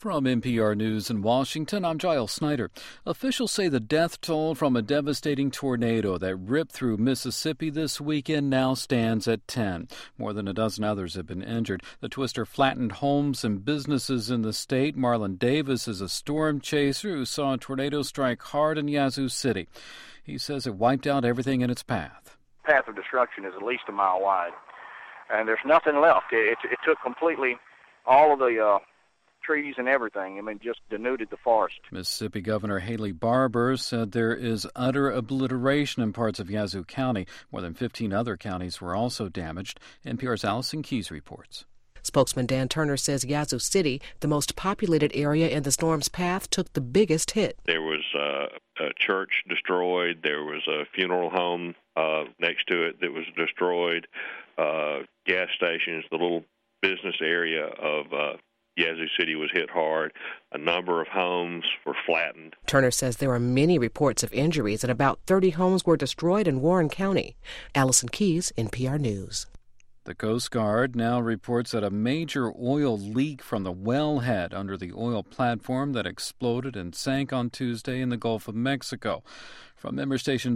From NPR News in Washington, I'm Giles Snyder. Officials say the death toll from a devastating tornado that ripped through Mississippi this weekend now stands at 10. More than a dozen others have been injured. The twister flattened homes and businesses in the state. Marlon Davis is a storm chaser who saw a tornado strike hard in Yazoo City. He says it wiped out everything in its path. The path of destruction is at least a mile wide, and there's nothing left. It took completely all of the trees and everything. I mean, just denuded the forest. Mississippi Governor Haley Barbour said there is utter obliteration in parts of Yazoo County. More than 15 other counties were also damaged. NPR's Allison Keyes reports. Spokesman Dan Turner says Yazoo City, the most populated area in the storm's path, took the biggest hit. There was a church destroyed. There was a funeral home next to it that was destroyed. Gas stations, the little business area of Yazoo City was hit hard. A number of homes were flattened. Turner says there are many reports of injuries and about 30 homes were destroyed in Warren County. Allison Keyes, NPR News. The Coast Guard now reports that a major oil leak from the wellhead under the oil platform that exploded and sank on Tuesday in the Gulf of Mexico. From member station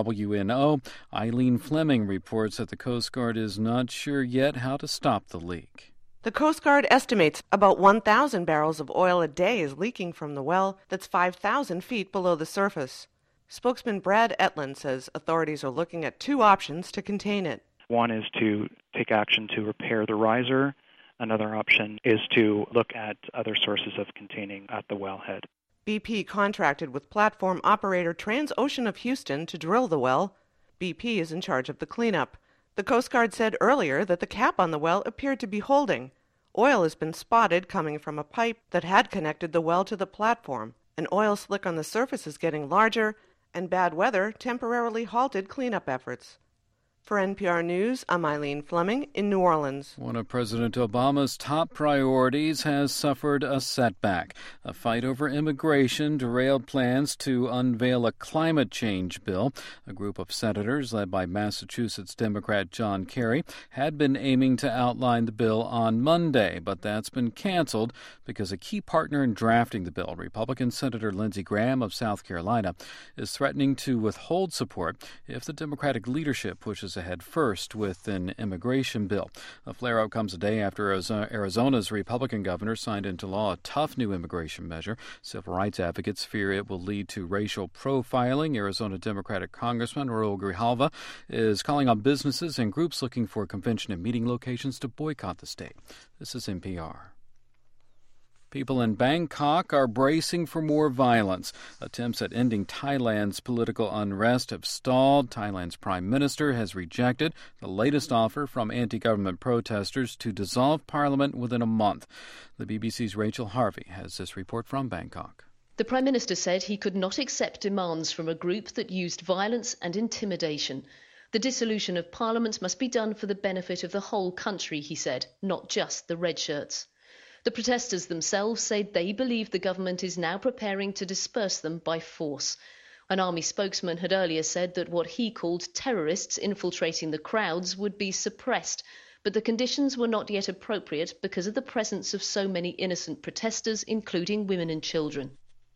WWNO, Eileen Fleming reports that the Coast Guard is not sure yet how to stop the leak. The Coast Guard estimates about 1,000 barrels of oil a day is leaking from the well that's 5,000 feet below the surface. Spokesman Brad Etland says authorities are looking at two options to contain it. One is to take action to repair the riser. Another option is to look at other sources of containing at the wellhead. BP contracted with platform operator Transocean of Houston to drill the well. BP is in charge of the cleanup. The Coast Guard said earlier that the cap on the well appeared to be holding. Oil has been spotted coming from a pipe that had connected the well to the platform. An oil slick on the surface is getting larger, and bad weather temporarily halted cleanup efforts. For NPR News, I'm Eileen Fleming in New Orleans. One of President Obama's top priorities has suffered a setback. A fight over immigration derailed plans to unveil a climate change bill. A group of senators led by Massachusetts Democrat John Kerry had been aiming to outline the bill on Monday, but that's been canceled because a key partner in drafting the bill, Republican Senator Lindsey Graham of South Carolina, is threatening to withhold support if the Democratic leadership pushes ahead first with an immigration bill. The flare-up comes a day after Arizona's Republican governor signed into law a tough new immigration measure. Civil rights advocates fear it will lead to racial profiling. Arizona Democratic Congressman Raul Grijalva is calling on businesses and groups looking for convention and meeting locations to boycott the state. This is NPR. People in Bangkok are bracing for more violence. Attempts at ending Thailand's political unrest have stalled. Thailand's prime minister has rejected the latest offer from anti-government protesters to dissolve parliament within a month. The BBC's Rachel Harvey has this report from Bangkok. The Prime Minister said he could not accept demands from a group that used violence and intimidation. The dissolution of Parliament must be done for the benefit of the whole country, he said, not just the red shirts. The protesters themselves say they believe the government is now preparing to disperse them by force. An army spokesman had earlier said that what he called terrorists infiltrating the crowds would be suppressed, but the conditions were not yet appropriate because of the presence of so many innocent protesters, including women and children.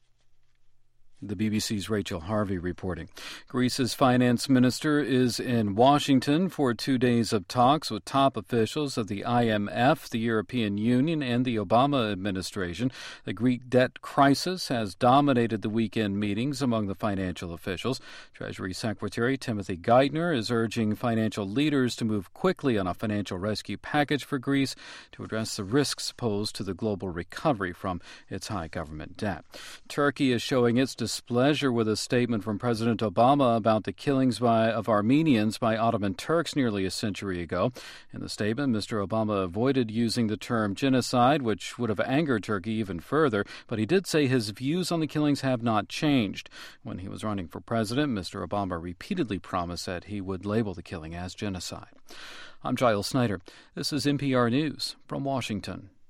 The BBC's Rachel Harvey reporting. Greece's finance minister is in Washington for 2 days of talks with top officials of the IMF, the European Union, and the Obama administration. The Greek debt crisis has dominated the weekend meetings among the financial officials. Treasury Secretary Timothy Geithner is urging financial leaders to move quickly on a financial rescue package for Greece to address the risks posed to the global recovery from its high government debt. Turkey is showing its displeasure with a statement from President Obama about the killings of Armenians by Ottoman Turks nearly a century ago. In the statement, Mr. Obama avoided using the term genocide, which would have angered Turkey even further, but he did say his views on the killings have not changed. When he was running for president, Mr. Obama repeatedly promised that he would label the killing as genocide. I'm Giles Snyder. This is NPR News from Washington.